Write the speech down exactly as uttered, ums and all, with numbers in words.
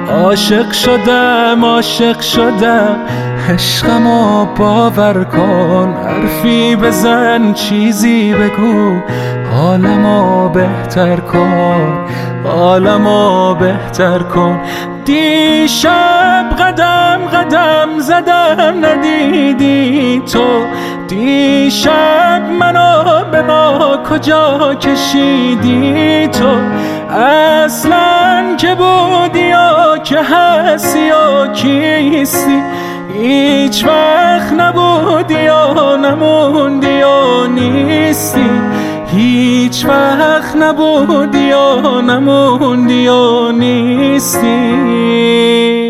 عاشق شدم عاشق شدم عشقمو باور کن، حرفی بزن چیزی بگو، حالمو بهتر کن، حالمو بهتر کن. دیشب قدم قدم زدم ندیدی تو، دیشب منو به ما کجا کشیدی تو؟ اصلا که بودی و که هستی و کیستی، هیچ وقت نبودی و نموندی و نیستی، هیچ وقت نبودی و نموندی و نیستی.